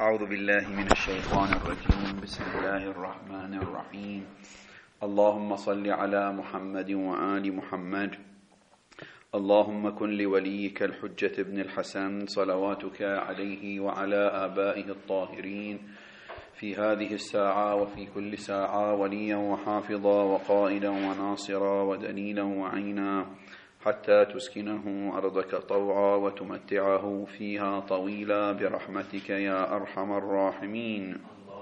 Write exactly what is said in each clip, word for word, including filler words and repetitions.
أعوذ بالله من الشيطان الرجيم. بسم الله الرحمن الرحيم. اللهم صل على محمد وآل محمد. اللهم كن لوليك الحجة ابن الحسن صلواتك عليه وعلى آبائه الطاهرين في هذه الساعة وفي كل ساعة وليا وحافظا وقائدا وناصرا ودليلا وعينا، حتى تسكنه أرضك طوعا وتمتعه فيها طويلا برحمتك يا أرحم الراحمين.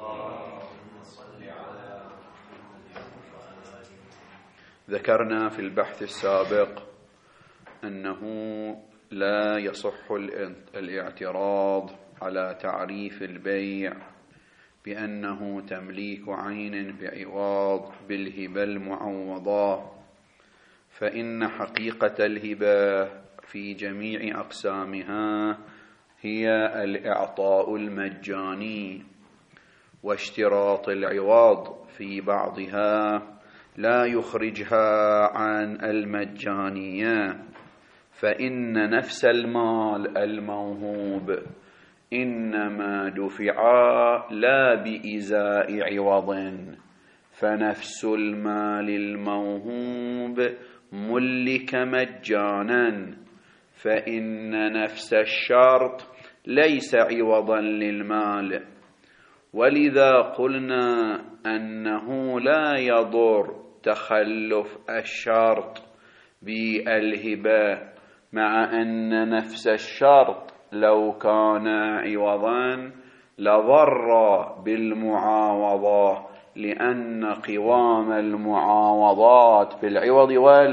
ذكرنا في البحث السابق أنه لا يصح الاعتراض على تعريف البيع بأنه تمليك عين بعوض بالهبة المعوضة، فإن حقيقة الهبة في جميع أقسامها هي الإعطاء المجاني، واشتراط العوض في بعضها لا يخرجها عن المجانية، فإن نفس المال الموهوب إنما دفع لا بإزاء عوض، فنفس المال الموهوب ملك مجانا، فإن نفس الشرط ليس عوضا للمال. ولذا قلنا أنه لا يضر تخلف الشرط بالهبة، مع أن نفس الشرط لو كان عوضا لضر بالمعاوضة، لأن قوام المعاوضات في العوض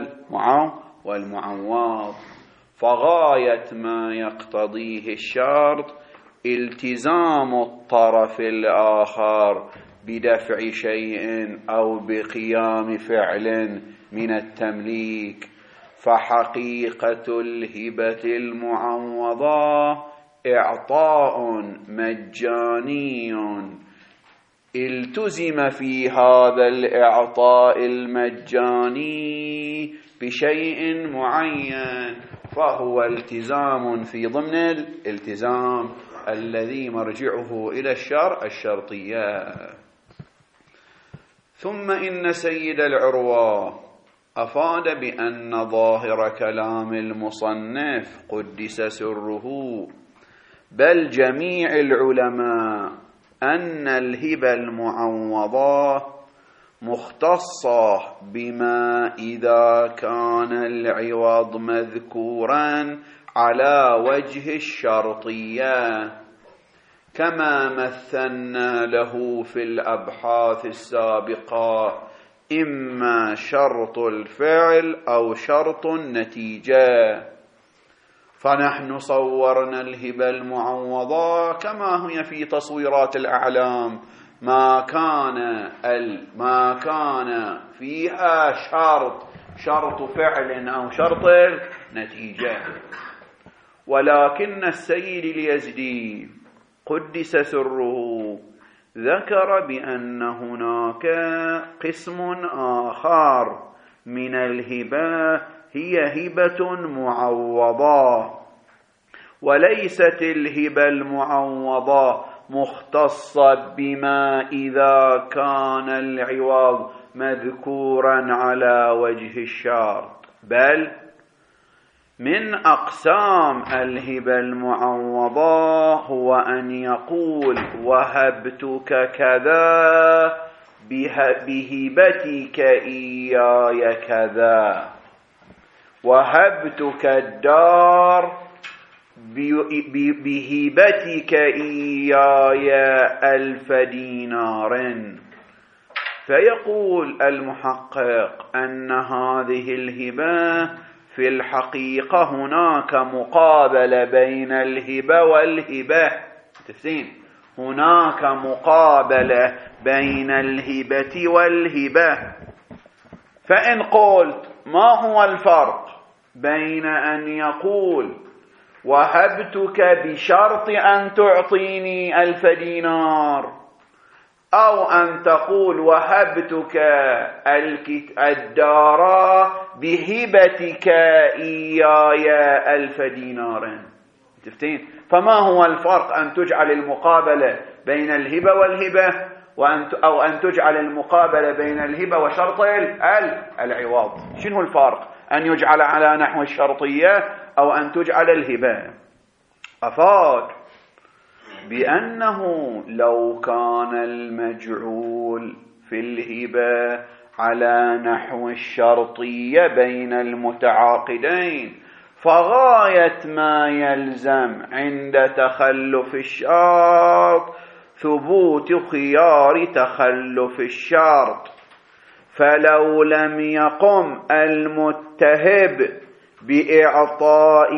والمعوض، فغاية ما يقتضيه الشرط التزام الطرف الآخر بدفع شيء أو بقيام فعل من التمليك. فحقيقة الهبة المعوضة إعطاء مجاني التزم في هذا الإعطاء المجاني بشيء معين، فهو التزام في ضمن الالتزام الذي مرجعه إلى الشرع الشرطية. ثم إن سيد العروة أفاد بأن ظاهر كلام المصنف قدس سره بل جميع العلماء أن الهبة المعوضة مختصة بما إذا كان العوض مذكورا على وجه الشرطية، كما مثلنا له في الأبحاث السابقة، إما شرط الفعل أو شرط النتيجة. فنحن صورنا الهبة المعوضة كما هي في تصويرات الأعلام، ما كان ما كان فيها شرط شرط فعل أو شرط النتيجة. ولكن السيد اليزدي قدس سره ذكر بأن هناك قسم آخر من الهبة هي هبة معوضة، وليست الهبة المعوضة مختصة بما إذا كان العوض مذكورا على وجه الشرط، بل من أقسام الهبة المعوضة هو أن يقول وهبتك كذا بهبتك إياي كذا، وهبتك الدار بهبتك إياي ألف دينار. فيقول المحقق أن هذه الهبة في الحقيقة هناك مقابلة بين الهبة والهبة، تفسين هناك مقابلة بين الهبة والهبة. فإن قلت ما هو الفرق بين أن يقول وهبتك بشرط أن تعطيني ألف دينار، أو أن تقول وهبتك الدار بهبتك إياي ألف دينار، تفتين؟ فما هو الفرق أن تجعل المقابلة بين الهبة والهبة وأن أو أن تجعل المقابلة بين الهبة وشرط العوض؟ شنو الفرق؟ أن يجعل على نحو الشرطية أو أن تجعل الهبة؟ أفاد بأنه لو كان المجعول في الهبة على نحو الشرطية بين المتعاقدين فغاية ما يلزم عند تخلف الشرط ثبوت خيار تخلف الشرط، فلو لم يقم المتهب بإعطاء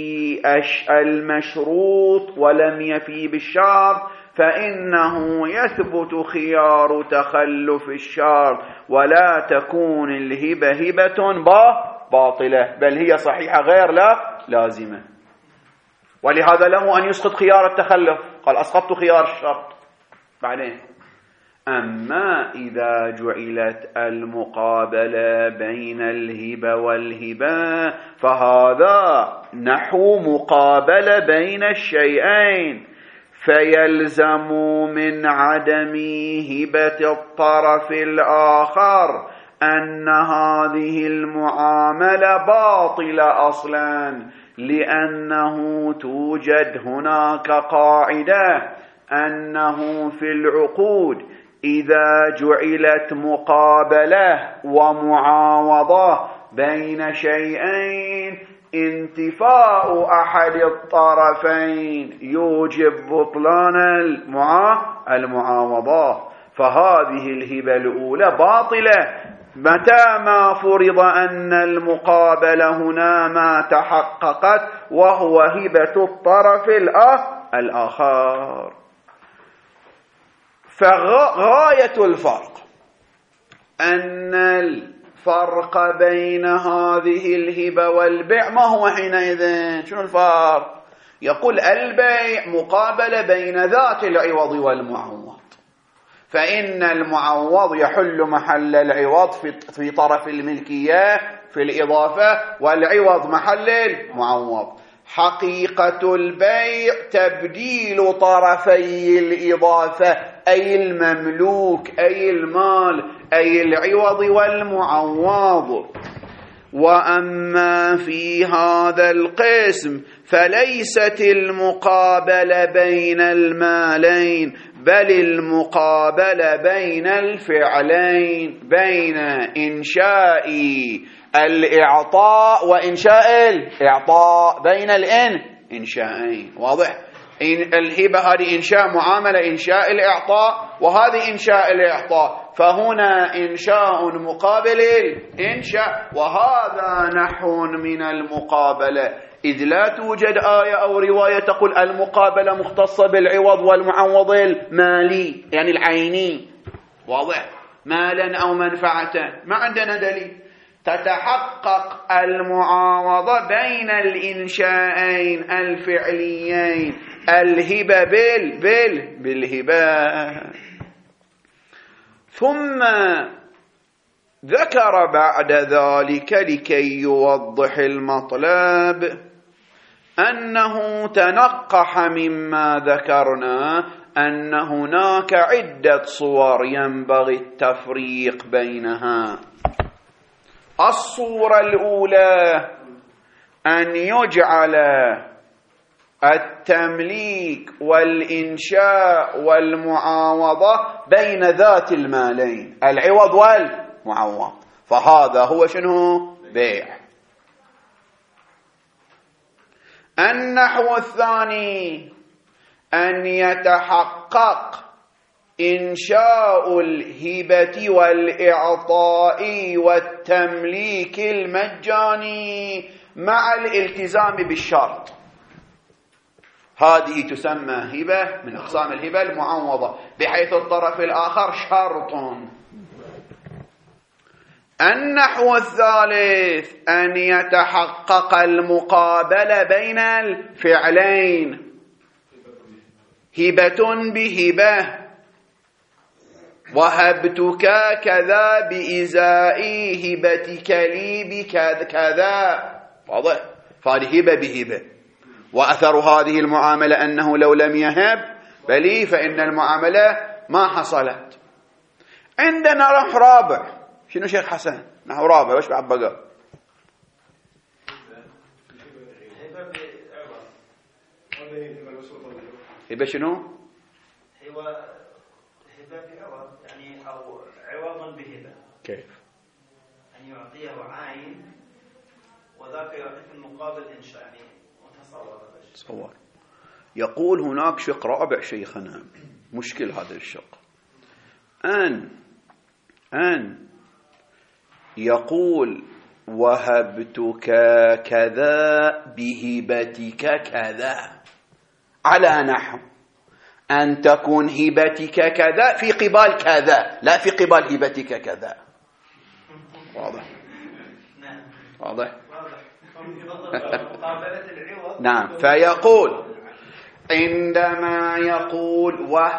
المشروط ولم يفي بالشرط فإنه يثبت خيار تخلف الشرط ولا تكون الهبة هبة باطلة، بل هي صحيحة غير لا لازمة. ولهذا له أن يسقط خيار التخلف، قال أسقطت خيار الشرط. بعدين أما إذا جعلت المقابلة بين الهبة والهبة فهذا نحو مقابلة بين الشيئين، فيلزم من عدم هبة الطرف الآخر أن هذه المعاملة باطلة أصلا، لأنه توجد هناك قاعدة أنه في العقود إذا جعلت مقابلة ومعاوضة بين شيئين انتفاء أحد الطرفين يوجب بطلان المعاوضة، فهذه الهبة الأولى باطلة متى ما فرض أن المقابلة هنا ما تحققت وهو هبة الطرف الآخر. فغاية الفرق أن الفرق بين هذه الهبة والبيع ما هو حينئذ؟ شنو الفرق؟ يقول البيع مقابلة بين ذات العوض والمعوض، فإن المعوض يحل محل العوض في طرف الملكية في الإضافة، والعوض محل المعوض. حقيقة البيع تبديل طرفي الإضافة أي المملوك أي المال أي العوض والمعوض. وأما في هذا القسم فليست المقابلة بين المالين بل المقابلة بين الفعلين، بين إنشاء الإعطاء وإنشاء الإعطاء، بين الإن إنشاءين. واضح؟ إن الهبة هذه إنشاء معاملة إنشاء الإعطاء، وهذه إنشاء الإعطاء، فهنا إنشاء مقابل إنشاء، وهذا نحو من المقابلة، إذ لا توجد آية أو رواية تقول المقابلة مختصة بالعوض والمعوض المالي يعني العيني. واضح؟ مالا أو منفعة، ما عندنا دليل. تتحقق المعاوضة بين الإنشاءين الفعليين، الهبة بال بال بالهبة. ثم ذكر بعد ذلك لكي يوضح المطلب أنه تنقح مما ذكرنا أن هناك عدة صور ينبغي التفريق بينها. الصورة الأولى أن يجعل التمليك والإنشاء والمعاوضة بين ذات المالين العوض والمعوض، فهذا هو شنو؟ بيع. النحو الثاني أن يتحقق إنشاء الهبة والإعطاء والتمليك المجاني مع الالتزام بالشرط، هذه تسمى هبة من أقسام الهبة المعوضة، بحيث الطرف الآخر شرط. النحو الثالث أن يتحقق المقابلة بين الفعلين، هبة بهبة، وهبتك كذا بإزاء هبتك لي بكذا، واضح؟ فهذه هبة بهبة. وأثر هذه المعاملة أنه لو لم يهب بلي فإن المعاملة ما حصلت. عندنا نحو رابع. شنو شيخ حسن؟ نحو رابع وش بعد بقى؟ هبة شنو؟ هبة بعوض يعني أو عوض بهبة. كيف؟ أن يعطيه عين وذاك يعطي في المقابل إنشاء يعني متصور. تصور. يقول هناك شق رابع شيخنا، مشكل هذا الشق أن أن يقول وهبتك كذا بهبتك كذا على نحو أن تكون هبتك كذا في قبال كذا لا في قبال هبتك كذا. واضح؟ واضح؟ نعم. فيقول عندما يقول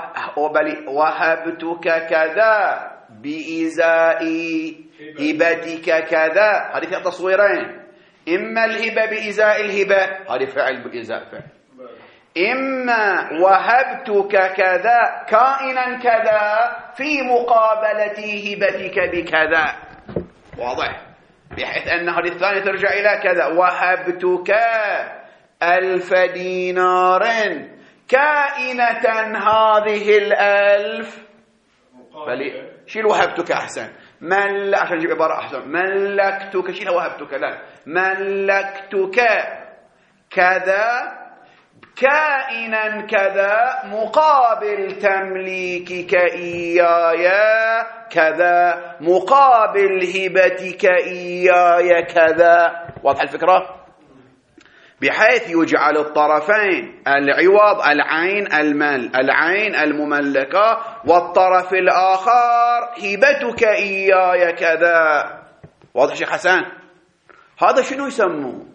وهبتك كذا بإزاء هبتك كذا، هذه فيها تصويرين، إما الهبة بإزاء الهبة، هذه فعل بإزاء فعل، إما وهبتك كذا كائنا كذا في مقابلة هبتك بكذا. واضح؟ بحيث أن هذه الثانية ترجع إلى كذا وهبتك ألف دينار كائنة هذه الألف بل شيل وهبتك أحسن مل عشان نجيب عبارة أحسن ملكتك شيل وهبتك لا ملكتك كذا كائنا كذا مقابل تمليكك إياي كذا مقابل هبتك إياي كذا. واضح الفكرة؟ بحيث يجعل الطرفين العوض العين المال العين المملكة والطرف الآخر هبتك إياي كذا. واضح شيخ حسن؟ هذا شنو يسموه؟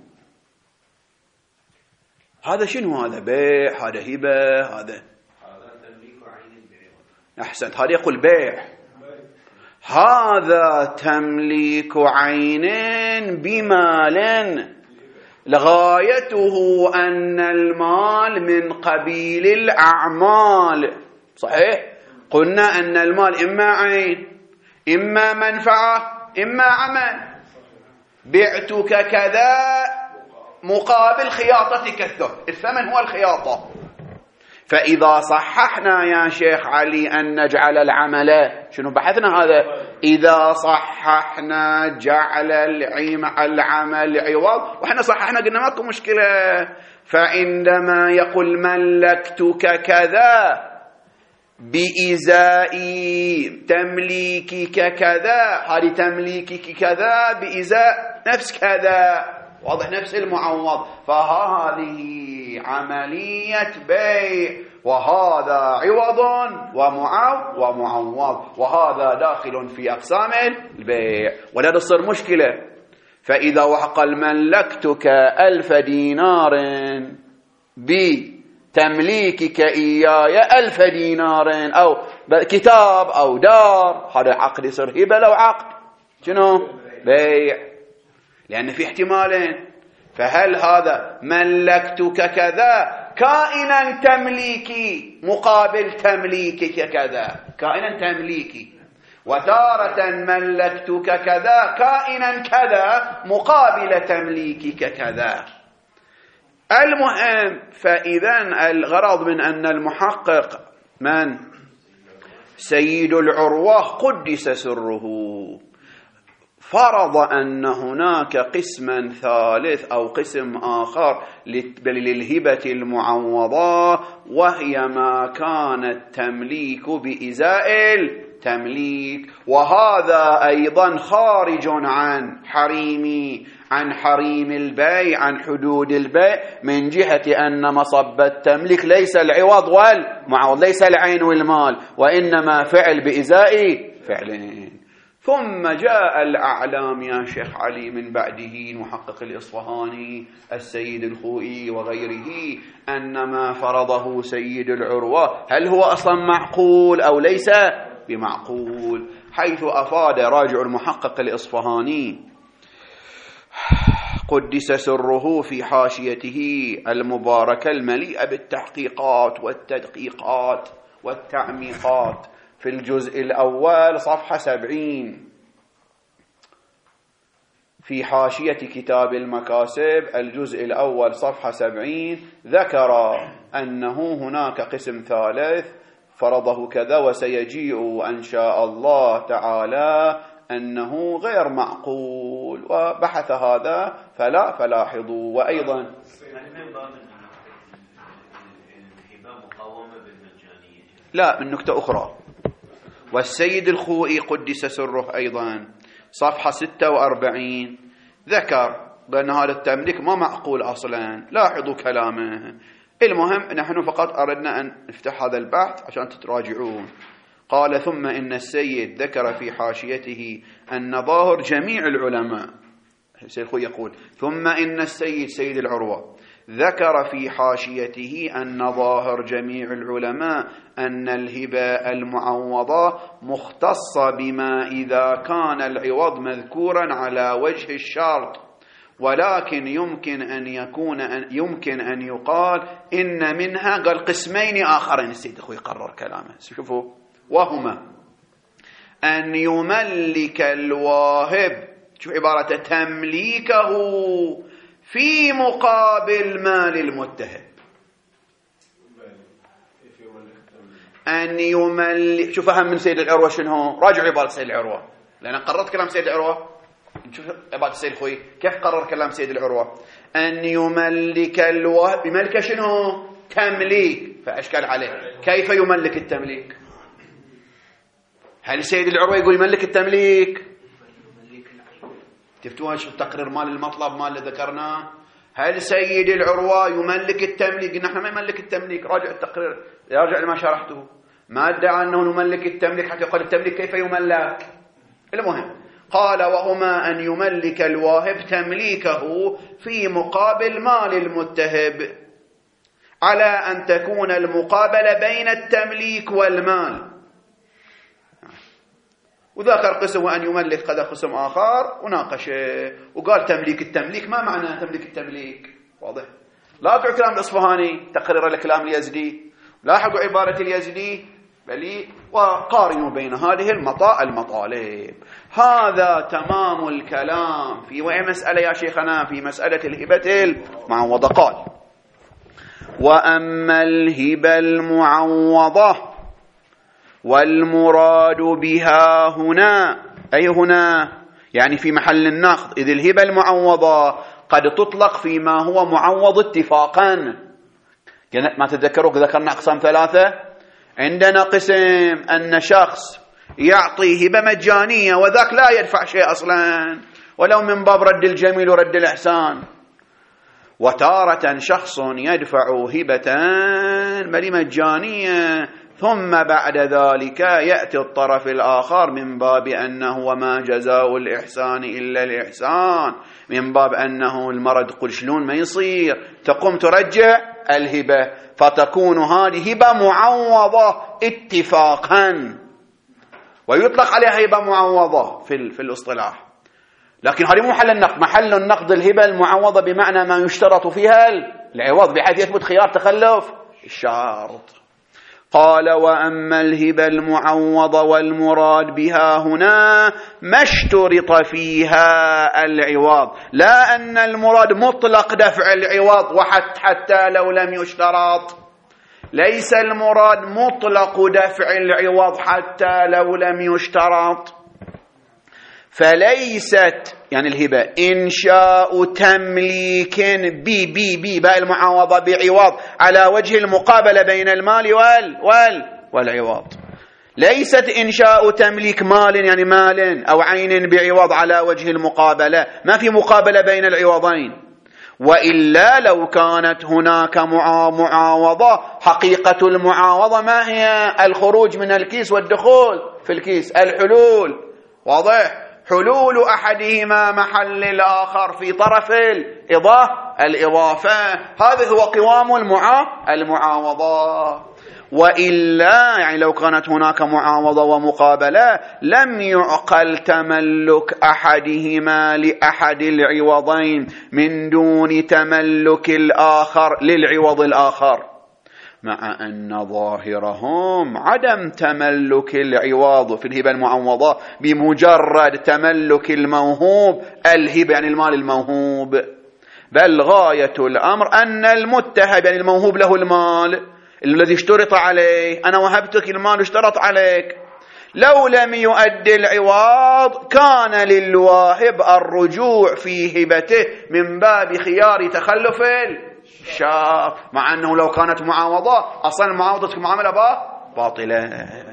هذا شنو؟ هذا بيع، هذا هبة، هذا هذا تمليك عين بعوض. أحسنت. هذا يقول بيع، هذا تمليك عين بمال لغايته أن المال من قبيل الأعمال. صحيح؟ قلنا أن المال إما عين إما منفعة إما عمل. بعتك كذا مقابل خياطتك الثوب، الثمن هو الخياطة. فإذا صححنا يا شيخ علي أن نجعل العمل شنو بحثنا هذا؟ إذا صححنا جعل العمل عوض، وإحنا صححنا قلنا ماكو مشكلة. فعندما يقول ملكتك كذا بإزاء تمليكك كذا، هذه تمليكك كذا بإزاء نفس كذا. واضح؟ نفس المعوض. فهذه عملية بيع وهذا عوض ومعوض ومعوض وهذا داخل في أقسام البيع، ولا تصير مشكلة. فإذا وقال ملكتك ألف دينار بتمليكك إياي ألف دينار أو كتاب أو دار، هذا عقد يصير هبة لو عقد شنو؟ بيع، لأن في احتمالين. فهل هذا ملكتك كذا كائنا تمليكي مقابل تمليكك كذا كائنا تمليكي، وتارة ملكتك كذا كائنا كذا مقابل تمليكك كذا. المهم، فإذا الغرض من أن المحقق من سيد العروة قدس سره فرض أن هناك قسما ثالث أو قسم آخر للهبة المعوضة، وهي ما كان التمليك بإزاء التمليك، وهذا أيضا خارج عن حريم عن حريم البيع، عن حدود البيع، من جهة أن مصب التمليك ليس العوض والمعوض، ليس العين والمال، وإنما فعل بإزاء فعلين. ثم جاء الأعلام يا شيخ علي من بعده، المحقق الإصفهاني، السيد الخوئي وغيره، أن ما فرضه سيد العروة هل هو أصلا معقول أو ليس بمعقول، حيث أفاد راجع المحقق الإصفهاني قدس سره في حاشيته المباركة المليئة بالتحقيقات والتدقيقات والتعميقات في الجزء الأول صفحة سبعين في حاشية كتاب المكاسب الجزء الأول صفحة سبعين ذكر أنه هناك قسم ثالث فرضه كذا وسيجيء إن شاء الله تعالى أنه غير معقول وبحث هذا فلا فلاحظوا. وأيضا لا من نكتة أخرى والسيد الخوئي قدس سره أيضا صفحة ستة وأربعين ذكر بأن هذا التمليك ما معقول أصلا. لاحظوا كلامه. المهم نحن فقط أردنا أن نفتح هذا البحث عشان تتراجعون. قال ثم إن السيد ذكر في حاشيته أن ظاهر جميع العلماء السيد الخوئي يقول ثم إن السيد سيد العروة ذكر في حاشيته أن ظاهر جميع العلماء أن الهبة المعوضة مختصة بما إذا كان العوض مذكورا على وجه الشرط ولكن يمكن أن يكون أن يمكن أن يقال إن منها قال قسمين آخرين. السيد الخوئي قرر كلامه شوفوا وهما أن يملك الواهب شوف عبارة تمليكه في مقابل مال المتهب. أن يملك شوف فهم من سيد العروة شنو راجع عبارة سيد العروة لأن قررت كلام سيد العروة. شوف عبارة السيد الخوئي كيف قرر كلام سيد العروة. أن يملك الواهب بملك شنو تمليك فأشكال عليه كيف يملك التمليك. هل سيد العروة يقول يملك التمليك تفتوها شو التقرير مال المطلب مال اللي ذكرناه. هل سيد العروة يملك التمليك؟ نحن ما يملك التمليك. راجع التقرير يرجع لما شرحته ما ادعى أنه نملك التمليك حتى يقول التمليك كيف يملك. المهم قال وهما أن يملك الواهب تمليكه في مقابل مال المتهب على أن تكون المقابلة بين التمليك والمال. وذكر قسم وأن يملك قد قسم آخر وناقشه وقال تمليك التمليك ما معنى تمليك التمليك واضح. لا تدعوا كلام الأصفهاني تقرير الكلام اليزدي لاحقوا عبارة اليزدي بل وقارنوا بين هذه المطا المطالب. هذا تمام الكلام في وأي مسألة يا شيخنا في مسألة الهبة المعوضة. قال وأما الهبة المعوضة والمراد بها هنا أي هنا يعني في محل النقد إذ الهبة المعوضة قد تطلق فيما هو معوض اتفاقا. ما تذكروا ذكرنا أقسام ثلاثة. عندنا قسم أن شخص يعطي هبة مجانية وذاك لا يدفع شيء أصلا ولو من باب رد الجميل ورد الإحسان. وتارة شخص يدفع هبة بل مجانية ثم بعد ذلك يأتي الطرف الآخر من باب أنه وما جزاء الإحسان إلا الإحسان من باب أنه المرض قل شلون ما يصير تقوم ترجع الهبة فتكون هذه هبة معوضة اتفاقا ويطلق عليها هبة معوضة في, في الاصطلاح. لكن هذه مو محل النقد. محل النقد الهبة المعوضة بمعنى ما يشترط فيها العوض بحيث يثبت خيار تخلف الشرط. قال وأما الهبة المعوضة والمراد بها هنا ما اشترط فيها العوض لا أن المراد مطلق دفع العوض وحتى حتى لو لم يشترط. ليس المراد مطلق دفع العوض حتى لو لم يشترط. فليست يعني الهبة إنشاء تمليك بي بي بي باء المعاوضة بعوض على وجه المقابلة بين المال وال وال والعوض. ليست إنشاء تمليك مال يعني مال أو عين بعوض على وجه المقابلة. ما في مقابلة بين العوضين. وإلا لو كانت هناك معاوضة حقيقة المعاوضة ما هي الخروج من الكيس والدخول في الكيس الحلول واضح. حلول أحدهما محل الآخر في طرف الإضافة الإضافة هذا هو قوام المعا المعاوضة. وإلا يعني لو كانت هناك معاوضة ومقابلة لم يعقل تملك أحدهما لأحد العوضين من دون تملك الآخر للعوض الآخر، مع أن ظاهرهم عدم تملك العوض في الهبة المعوضة بمجرد تملك الموهوب الهبة يعني المال الموهوب، بل غاية الأمر أن المتهب يعني الموهوب له المال الذي اشترط عليه، أنا وهبتك المال اشترط عليك، لو لم يؤدي العوض كان للواهب الرجوع في هبته من باب خيار تخلف الشاف، مع أنه لو كانت معاوضة أصلا معاوضة المعاملة باطلة.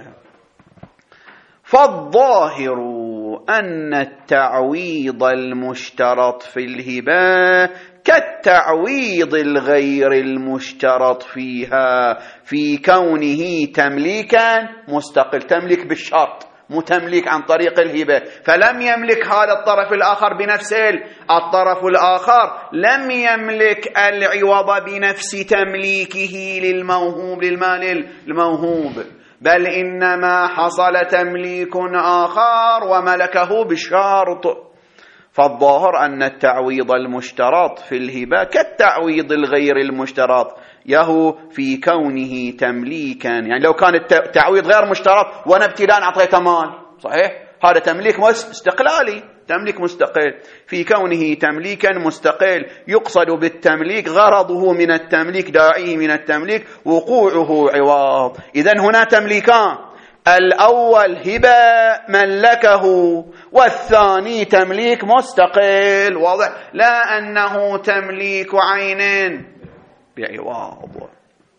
فالظاهر أن التعويض المشترط في الهبة كالتعويض الغير المشترط فيها في كونه تمليكا مستقل، تملك بالشرط مو تمليك عن طريق الهبة، فلم يملك هذا الطرف الآخر بنفسه، الطرف الآخر لم يملك العوض بنفس تمليكه للموهوب للمال الموهوب، بل إنما حصل تمليك آخر وملكه بالشرط. فالظاهر أن التعويض المشترط في الهبة كالتعويض الغير المشترط يهو في كونه تمليكا، يعني لو كان التعويض غير مشترط وانا ابتداء اعطيت مال صحيح هذا تمليك استقلالي تمليك مستقل، في كونه تمليكا مستقل يقصد بالتمليك غرضه من التمليك داعيه من التمليك وقوعه عوض. إذن هنا تمليكان، الأول هبة ملكه والثاني تمليك مستقل، واضح؟ لا أنه تمليك عين بعوض،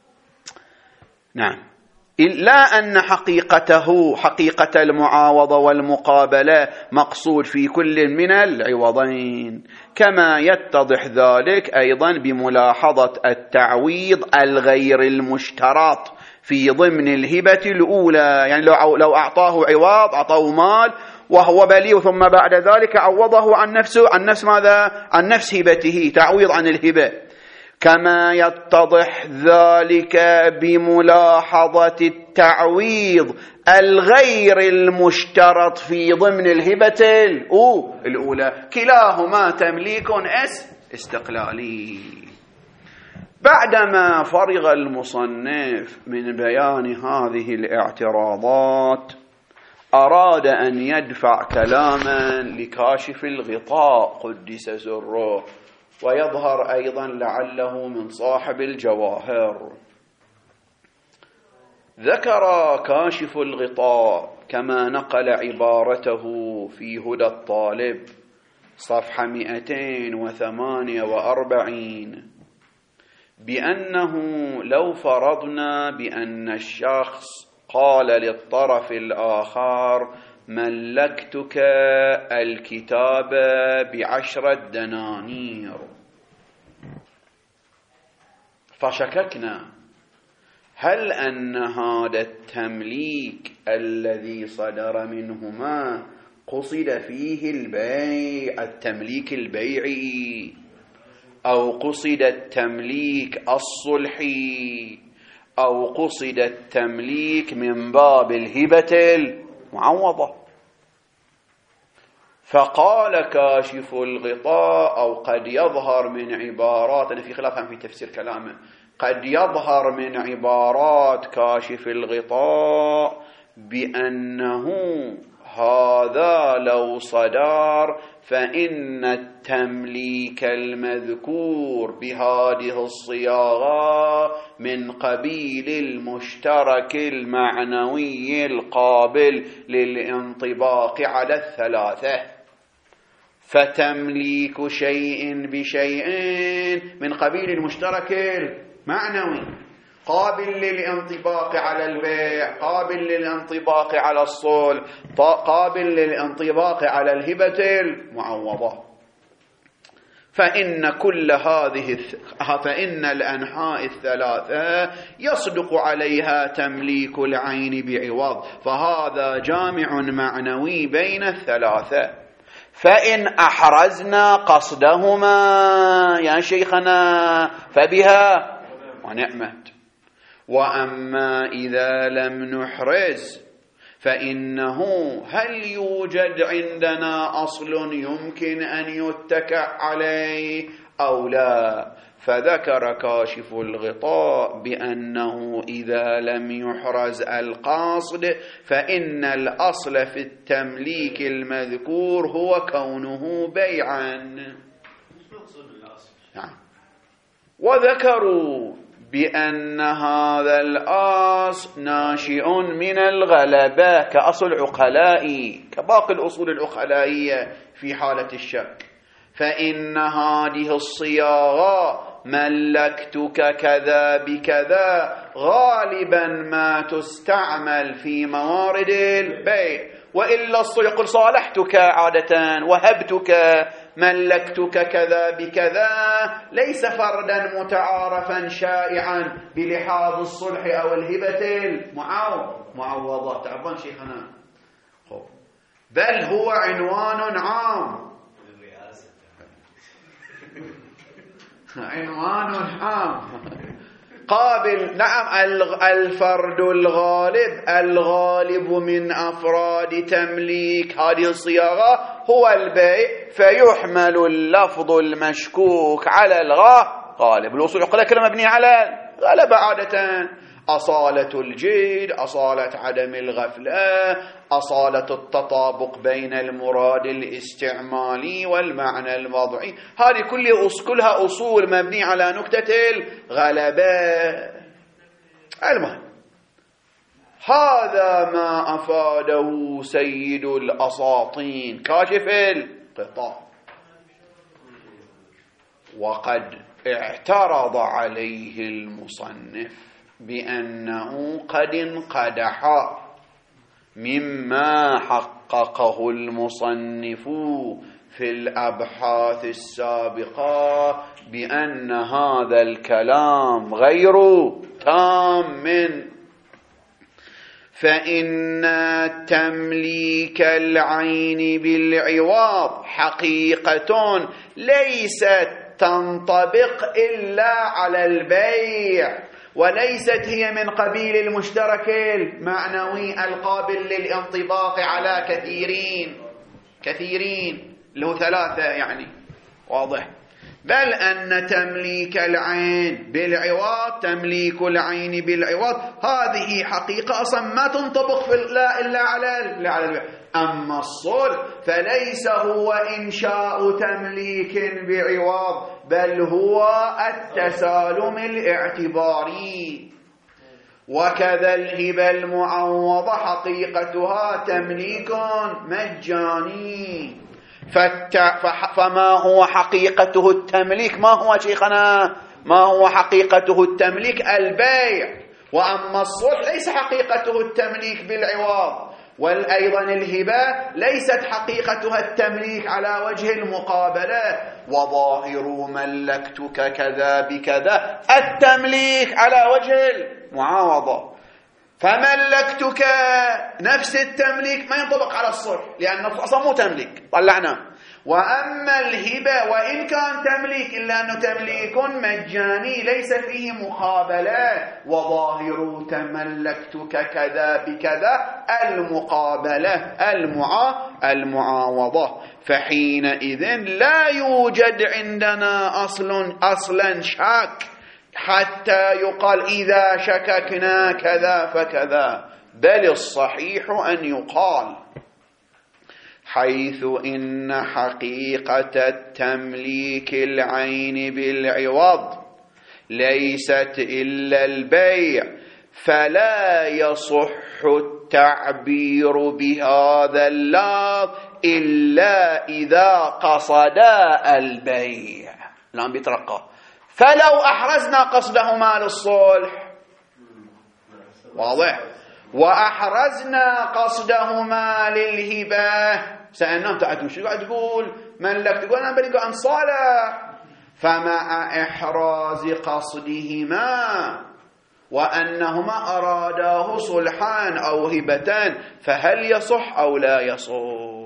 نعم، لا أن حقيقته حقيقة المعاوضة والمقابلة مقصود في كل من العوضين، كما يتضح ذلك أيضا بملاحظة التعويض الغير المشترط في ضمن الهبة الأولى، يعني لو لو أعطاه عوض أعطاه مال وهو بلي ثم بعد ذلك عوضه عن نفسه عن نفس ماذا؟ عن نفس هبته، تعويض عن الهبة، كما يتضح ذلك بملاحظة التعويض الغير المشترط في ضمن الهبة الأولى، كلاهما تمليك اس استقلالي. بعدما فرغ المصنف من بيان هذه الاعتراضات أراد أن يدفع كلاما لكاشف الغطاء قدس سره، ويظهر أيضا لعله من صاحب الجواهر. ذكر كاشف الغطاء كما نقل عبارته في هدى الطالب صفحة مئتين وثمانية وأربعين بأنه لو فرضنا بأن الشخص قال للطرف الآخر ملكتك الكتاب بعشرة دنانير، فشككنا هل أن هذا التمليك الذي صدر منهما قصد فيه البيع التمليك البيعي أو قصد التمليك الصلحي أو قصد التمليك من باب الهبة المعوضة. فقال كاشف الغطاء أو قد يظهر من عبارات، أنا في خلاف في تفسير كلامه، قد يظهر من عبارات كاشف الغطاء بأنه هذا لو صدر فإن التمليك المذكور بهذه الصياغة من قبيل المشترك المعنوي القابل للانطباق على الثلاثة، فتمليك شيء بشيء من قبيل المشترك المعنوي قابل للانطباق على البيع، قابل للانطباق على الصلح، قابل للانطباق على الهبة المعوضة. فإن كل هذه فإن الأنحاء الثلاثة يصدق عليها تمليك العين بعوض، فهذا جامع معنوي بين الثلاثة. فإن أحرزنا قصدهما يا شيخنا فبها ونعمت، وأما إذا لم نحرز فإنه هل يوجد عندنا أصل يمكن أن يتكأ عليه أو لا؟ فذكر كاشف الغطاء بأنه إذا لم يحرز القاصد فإن الأصل في التمليك المذكور هو كونه بيعا. وذكروا بأن هذا الأصل ناشئ من الغلبة كأصل عقلائي كباقي الأصول العقلائية في حالة الشك. فإن هذه الصياغة ملكتك كذا بكذا غالبا ما تستعمل في موارد البيع، وإلا يقول صالحتك عادة، وهبتك، ملكتك كذا بكذا، ليس فردا متعارفا شائعا بلحاظ الصلح أو الهبة المعوضة. تعرفون شيخنا، بل هو عنوان عام، عنوان عام قابل. نعم، الفرد الغالب الغالب من أفراد تمليك هذه الصياغة هو البيع، فيحمل اللفظ المشكوك على الغالب. الوصول يقول كلمة مبنية على غلبة عادة، أصالة الجد، أصالة عدم الغفلة، أصالة التطابق بين المراد الاستعمالي والمعنى الوضعي، هذه كلها أصول مبنية على نكتة الغلبة. المهم، هذا ما أفاده سيد الأساطين كاشف الغطاء، وقد اعترض عليه المصنف بأنه قد انقدح مما حققه المصنف في الأبحاث السابقة بأن هذا الكلام غير تام، فإن تمليك العين بالعوض حقيقة ليست تنطبق إلا على البيع، وليست هي من قبيل المشترك المعنوي القابل للانطباق على كثيرين كثيرين له ثلاثة يعني، واضح. بل أن تمليك العين بالعوض، تمليك العين بالعوض، هذه حقيقة أصلا ما تنطبق في لا إلا على إلا على البيع. أما الصلح فليس هو إنشاء تمليك بعوض، بل هو التسالم الاعتباري. وكذا الهبة المعوضة حقيقتها تمليك مجاني. فما هو حقيقته التمليك؟ ما هو شيخنا؟ ما هو حقيقته التمليك؟ البيع. وأما الصلح ليس حقيقته التمليك بالعوض، وأيضا الهبة ليست حقيقتها التمليك على وجه المقابلة. وظاهر ملكتك كذا بكذا التمليك على وجه المعاوضة، فملكتك نفس التمليك ما ينطبق على الصلح لأنه أصلا مو تمليك، طلعنا. وأما الهبة وإن كان تمليك إلا أنه تمليك مجاني ليس فيه مقابلة. وظاهر تملكتك كذا بكذا المقابلة المعا المعاوضة. فحينئذ لا يوجد عندنا أصل أصلا شك حتى يقال إذا شككنا كذا فكذا، بل الصحيح أن يقال حيث إن حقيقة التمليك العين بالعوض ليست إلا البيع، فلا يصح التعبير بهذا اللفظ إلا إذا قصد البيع. الآن بيترقى، فلو أحرزنا قصدهما للصلح، واضح، وأحرزنا قصدهما للهبة، سألناهم تعالوا شو قاعد تقول؟ ملك تقول أنا بريق عن صالح، فمع إحراز قصدهما وأنهما أراداه صلحان أو هبتان فهل يصح أو لا يصح؟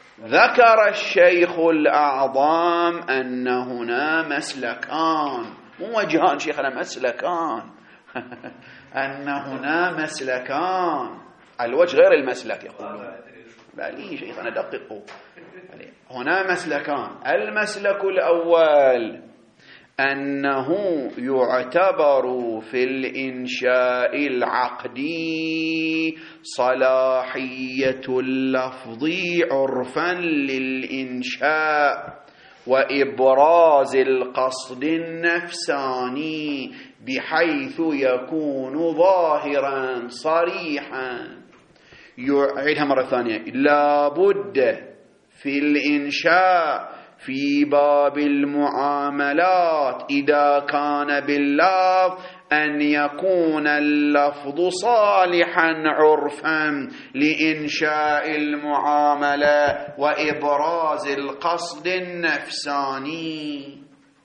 ذكر الشيخ الأعظم أن هنا مسلكان مو وجهان شيخنا، مسلكان. أن هنا مسلكان، الوجه غير المسلك يقولون. بلي شيخنا دققوا، هنا مسلكان. المسلك الأول أنه يعتبر في الإنشاء العقدي صلاحية اللفظ عرفا للإنشاء وإبراز القصد النفساني بحيث يكون ظاهرا صريحا. يعيدها مرة ثانية. لا بد في الإنشاء في باب المعاملات إذا كان باللفظ أن يكون اللفظ صالحا عرفا لإنشاء المعاملة وإبراز القصد النفساني.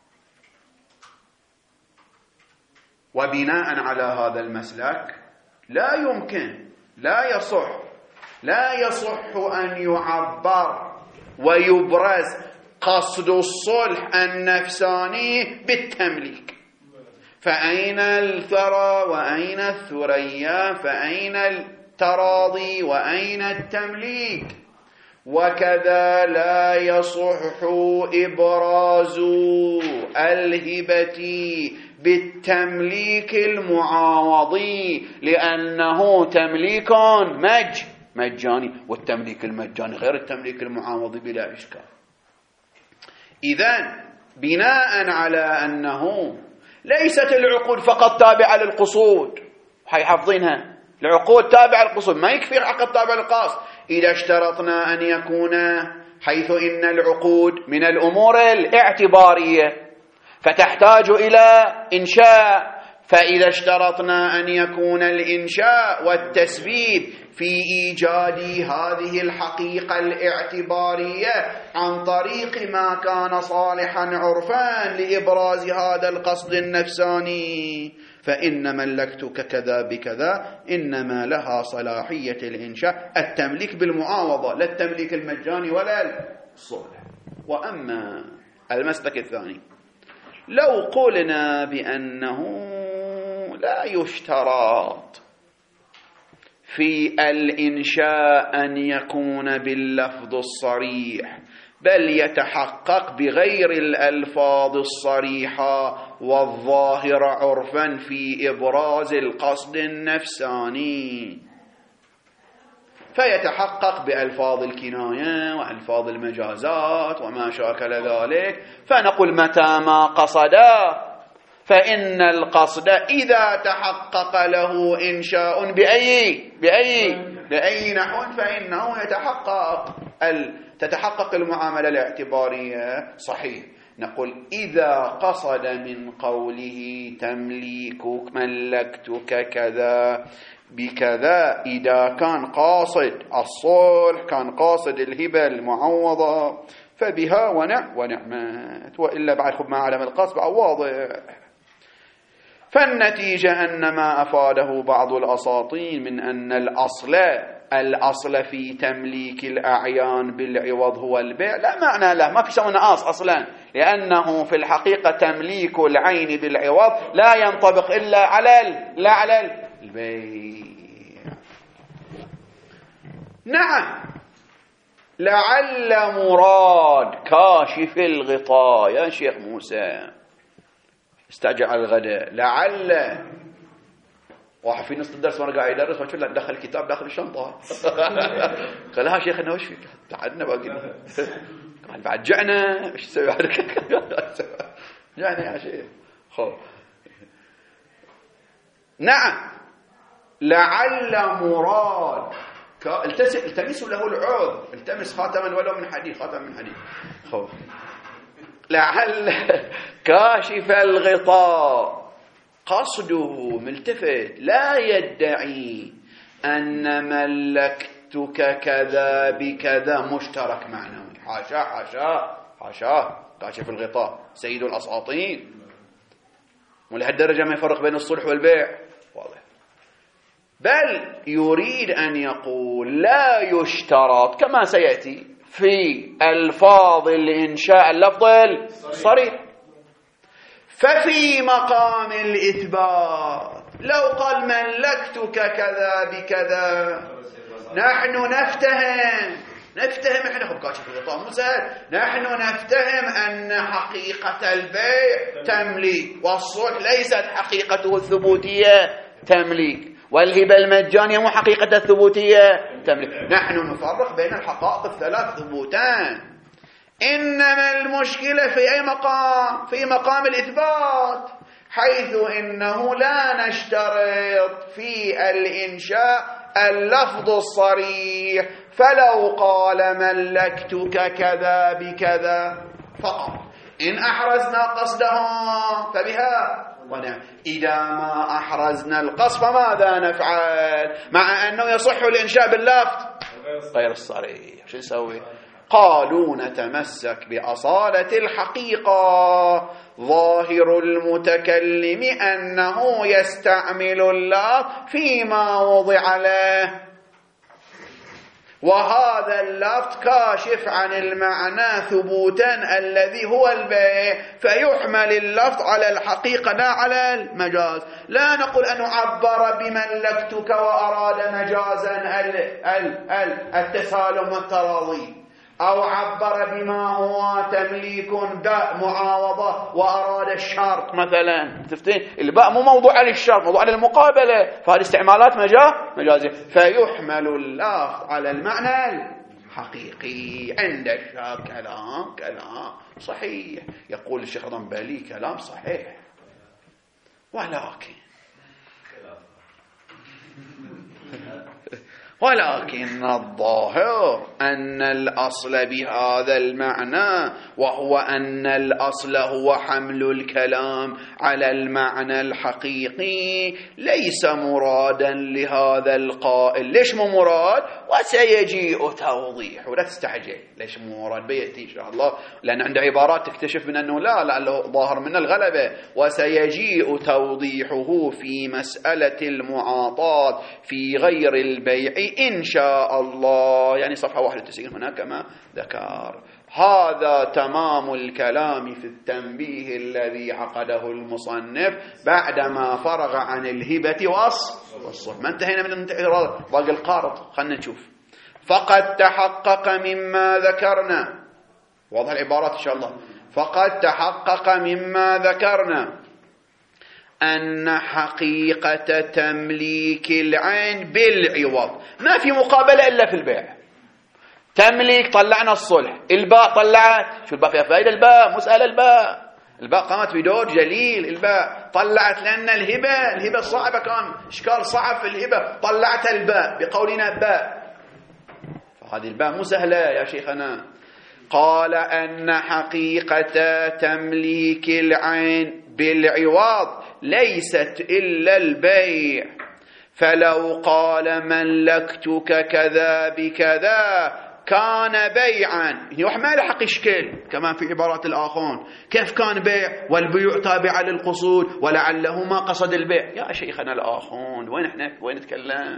وبناء على هذا المسلك لا يمكن، لا يصح لا يصح أن يعبر ويبرز قصد الصلح النفساني بالتمليك. فأين الثرى وأين الثريا؟ فأين التراضي وأين التمليك؟ وكذا لا يصح إبراز الهبة بالتمليك المعاوضي لأنه تمليك مج مجاني، والتمليك المجاني غير التمليك المعاوضي بلا إشكال. إذن بناء على أنه ليست العقود فقط تابعة للقصود، هاي حافظينها، العقود تابعة للقصود، ما يكفي عقد تابع للقصد. إذا اشترطنا أن يكون، حيث إن العقود من الأمور الاعتبارية فتحتاج إلى إنشاء، فإذا اشترطنا أن يكون الإنشاء والتسبيب في إيجاد هذه الحقيقة الاعتبارية عن طريق ما كان صالحا عرفا لإبراز هذا القصد النفساني، فإن ملكتك كذا بكذا إنما لها صلاحية الإنشاء، التمليك بالمعاوضة، لا التمليك المجاني ولا الصلح. وأما المسلك الثاني، لو قلنا بأنه لا يشترط في الإنشاء أن يكون باللفظ الصريح، بل يتحقق بغير الألفاظ الصريحة والظاهرة عرفا في إبراز القصد النفساني، فيتحقق بألفاظ الكناية وألفاظ المجازات وما شاكل ذلك، فنقول متى ما قصدا فإن القصد إذا تحقق له إنشاء بأي بأي بأي نحو فإنه يتحقق تتحقق المعاملة الاعتبارية صحيح. نقول إذا قصد من قوله تمليكك ملكتك كذا بكذا، إذا كان قاصد الصلح، كان قاصد الهبة المعوضة، فبها ونعم ونعمت، وإلا بعد خب ما علم القصد أو واضح. فالنتيجة أن ما أفاده بعض الأساطين من أن الأصل الأصل في تمليك الأعيان بالعوض هو البيع لا معنى له، ما في شيء ناقص أصلا، لأنه في الحقيقة تمليك العين بالعوض لا ينطبق إلا على لا على البيع. نعم، لعل مراد كاشف الغطاء يا شيخ موسى استعجل الغداء، لعل واحد في نص الدرس وانا قاعد يدرس فشو لا دخل الكتاب داخل الشنطه قالها شيخنا وش فيك تعبنا باقي قال بعد جعنا ايش نسوي جعنا يا شيخ خو. نعم، لعل مراد التمسوا له العود، التمس خاتما ولو من حديد، خاتم من حديد خو. لعل كاشف الغطاء قصده ملتفت لا يدعي أن ملكتك كذا بكذا مشترك معنوي، حاشا حاشا حاشا. كاشف الغطاء سيد الأساطين، ولهالدرجة ما يفرق بين الصلح والبيع، واضح. بل يريد أن يقول لا يشترط كما سيأتي في ألفاظ الإنشاء اللفظ الصريح، ففي مقام الإثبات لو قال ملكتك كذا بكذا نحن نفتهم نفتهم احنا خب كاشف الغطاء مو سهل نحن نفتهم أن حقيقة البيع تمليك والصلح ليست حقيقته الثبوتية تمليك والهبة المجانية مو حقيقة الثبوتية تمليك. نحن نفرق بين الحقائق الثلاث ثبوتان. إنما المشكلة في أي مقام؟ في مقام الإثبات، حيث إنه لا نشترط في الإنشاء اللفظ الصريح، فلو قال ملكتك كذا بكذا فقط إن أحرزنا قصدها فبها ونعم، إذا ما أحرزنا القصد فماذا نفعل؟ مع أنه يصح الإنشاء باللفظ غير الصريح، شو نسوي؟ قالوا نتمسك بأصالة الحقيقة. ظاهر المتكلم أنه يستعمل اللفظ فيما وضع له، وهذا اللفظ كاشف عن المعنى ثبوتا الذي هو البيع، فيحمل اللفظ على الحقيقة لا على المجاز. لا نقول أنه عبر بملكتك وأراد مجازا التسالم والتراضي، أو عبر بما هو تمليك باء معاوضة وأراد الشرط مثلا. تفتين الباء مو موضوع للشرط، موضوع للمقابلة، فهذه استعمالات مجاز مجازية، فيحمل اللفظ على المعنى الحقيقي. عند الشاب كلام كلام صحيح، يقول الشيخ الضنبالي كلام صحيح، ولكن ولكن الظاهر أن الأصل بهذا المعنى، وهو أن الأصل هو حمل الكلام على المعنى الحقيقي، ليس مرادا لهذا القائل. ليش مو مراد؟ وسيجيء توضيح، ولا تستعجل. ليش مو مراد؟ بيأتي إن شاء الله، لأن عنده عبارات تكتشف من أنه لا لعله ظاهر من الغلبة. وسيجيء توضيحه في مسألة المعاطاة في غير البيع إن شاء الله، يعني صفحة واحد وتسعين هنا كما ذكر. هذا تمام الكلام في التنبيه الذي عقده المصنف بعدما فرغ عن الهبة والصلح. ما انتهينا من الانتقال، باقي القارض، خلنا نشوف. فقد تحقق مما ذكرنا، واضح العبارات إن شاء الله. فقد تحقق مما ذكرنا أن حقيقة تمليك العين بالعوض، ما في مقابلة إلا في البيع. تمليك طلعنا الصلح، الباء طلعت، شو الباء فيها فائدة؟ الباء مسألة، الباء الباء قامت بدور جليل. الباء طلعت لأن الهبة الهبة صعبة، كان إشكال صعب في الهبة، طلعت الباء بقولنا باء، فهذه الباء مو سهلة يا شيخنا. قال أن حقيقة تمليك العين بالعوض ليست إلا البيع، فلو قال ملكتك كذا بكذا كان بيعا. يحمل حق إشكال كمان في عبارات الآخرون، كيف كان بيع والبيع تابعة للقصود ولعله ما قصد البيع؟ يا شيخنا الآخرون وين احنا وين نتكلم؟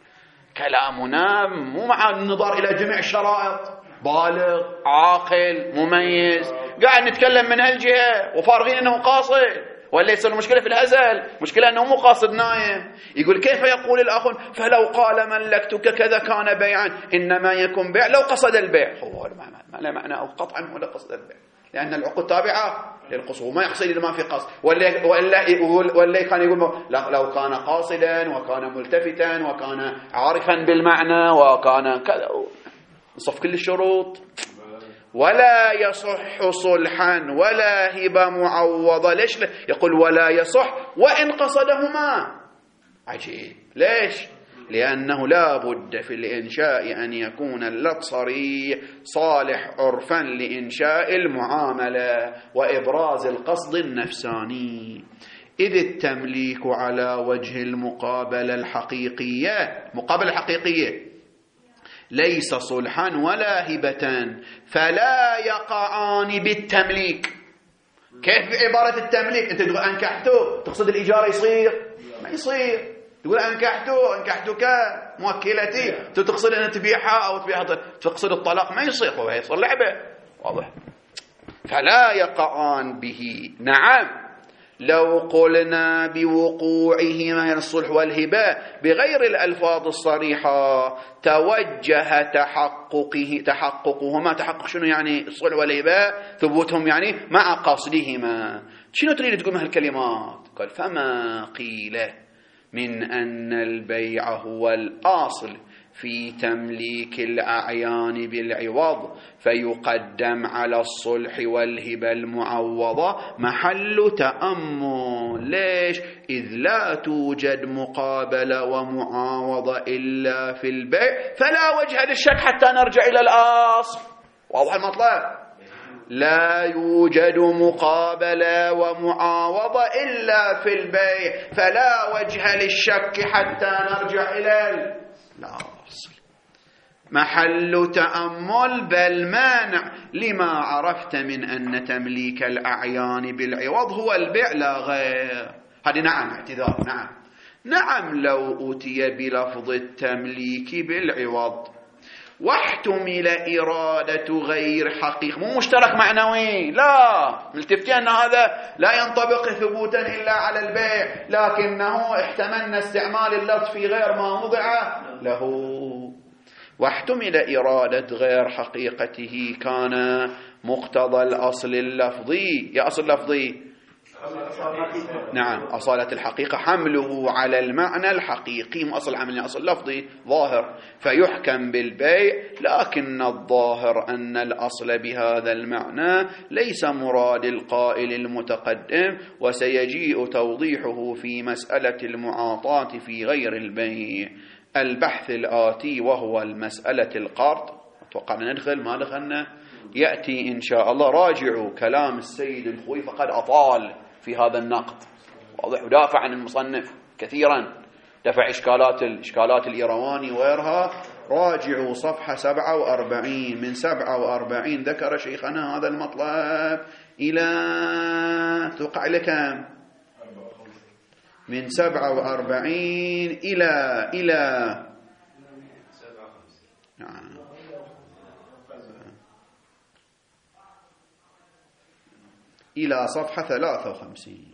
كلامنا مو مع النظر إلى جميع الشرائط، بالغ عاقل مميز، قاعد نتكلم من هالجهة وفارغين أنه قاصد، ولا يصير المشكلة في الأزل، مشكلة أنه مو قاصد نايم. يقول كيف يقول الآخر فلو قال ملكتك كذا كان بيعا، إنما يكون بيع لو قصد البيع. هو ما لا معنى أو قطعا ولا قصد البيع، لأن العقود تابعة للقصود، ما يحصل إذا ما في قصد. ولا ولا يقول ولا كان يقول لو كان قاصدا وكان ملتفتا وكان عارفا بالمعنى وكان كذا، نصف كل الشروط. ولا يصح صلحا ولا هبة معوضة. ليش يقول ولا يصح وإن قصدهما؟ عجيب. ليش؟ لأنه لا بد في الإنشاء أن يكون اللفظ صريح صالح عرفا لإنشاء المعاملة وإبراز القصد النفساني، إذ التمليك على وجه المقابلة الحقيقية، مقابلة حقيقية ليس صلحا ولا هبة، فلا يقعان بالتمليك. كيف بعبارة التمليك؟ أنت تقول أنكحته تقصد الإجارة، يصير؟ ما يصير. تقول أنكحته أنكحتك موكلتي تقصد أن تبيعها أو تبيعها، تقصد الطلاق، ما يصير، هو يصير لعبة. واضح؟ فلا يقعان به. نعم لو قلنا بوقوعهما الصلح والهبة بغير الألفاظ الصريحة توجه تحققه تحققهما. تحقق شنو يعني؟ الصلح والهبة ثبوتهم يعني مع قصدهما. شنو تريد تقول من هالكلمات؟ قال فما قيل من أن البيع هو الأصل في تمليك الأعيان بالعوض فيقدم على الصلح والهبة المعوضة محل تأمل. ليش؟ إذ لا توجد مقابلة ومعاوضة إلا في البيع فلا وجه للشك حتى نرجع إلى الأصل. واضح المطلب؟ لا يوجد مقابلة ومعاوضة إلا في البيع فلا وجه للشك حتى نرجع إلى الأصل. محل تأمل بل مانع لما عرفت من أن تمليك الأعيان بالعوض هو البيع لا غير. هذه نعم اعتذار. نعم نعم لو أتي بلفظ التمليك بالعوض واحتمل إرادة غير حقيقة، مو مشترك معنوي، لا ملتفتي أن هذا لا ينطبق ثبوتا إلا على البيع، لكنه احتملنا استعمال اللفظ في غير ما وضع له. واحتمل إرادة غير حقيقته كان مقتضى الأصل اللفظي. يا أصل لفظي نعم أصالة الحقيقة حمله على المعنى الحقيقي، مو أصل عملي أصل لفظي ظاهر فيحكم بالبيع. لكن الظاهر أن الأصل بهذا المعنى ليس مراد القائل المتقدم، وسيجيء توضيحه في مسألة المعاطاة في غير البيع البحث الآتي وهو المسألة القرض. أتوقع ندخل ما دخلنا يأتي إن شاء الله. راجعوا كلام السيد الخوي فقد أطال في هذا النقد، واضح، ودافع عن المصنف كثيرا، دفع إشكالات الإشكالات الإيرواني وغيرها. راجعوا صفحة سبعة وأربعين. من سبعة وأربعين ذكر شيخنا هذا المطلب إلى توقع لكم من سبعة وأربعين إلى إلى نعم إلى صفحة ثلاثة وخمسين.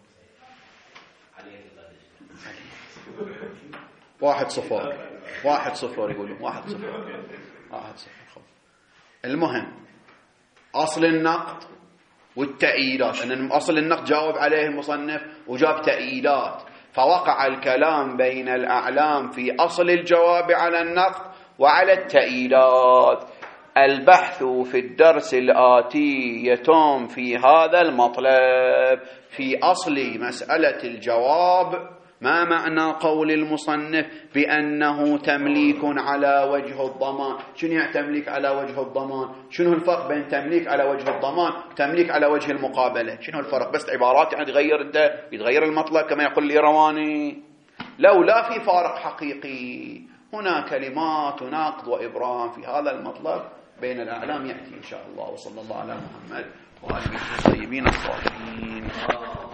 واحد صفر واحد صفر يقولون واحد صفر واحد صفر. المهم أصل النقد والتأييدات، أن أصل النقد جاوب عليه المصنف وجاب تأييدات، فوقع الكلام بين الأعلام في أصل الجواب على النقد وعلى التأييدات. البحث في الدرس الآتي يتم في هذا المطلب في أصل مسألة الجواب. ما معنى قول المصنف بأنه تمليك على وجه الضمان؟ شنو يعني تمليك على وجه الضمان؟ شنو الفرق بين تمليك على وجه الضمان وتمليك على وجه المقابلة؟ شنو الفرق؟ بس عبارات يعني تغير انت يتغير المطلب كما يقول الإيرواني؟ لو لا في فارق حقيقي، هنا كلمات نقد وإبرام في هذا المطلب بين الأعلام يأتي إن شاء الله. وصلى الله على محمد وآله الطيبين الطاهرين.